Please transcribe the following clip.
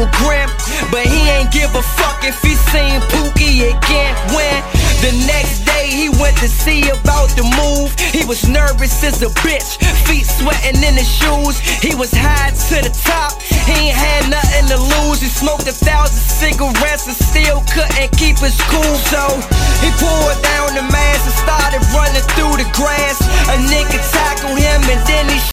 Uncle Grim, but he ain't give a fuck if he seen Pookie again. When the next day he went to see about the move, he was nervous as a bitch, feet sweating in his shoes. He was high to the top, he ain't had nothing to lose. He smoked 1,000 cigarettes and still couldn't keep his cool. So he pulled down the mask and started running through the grass. A nigga tackled him and then he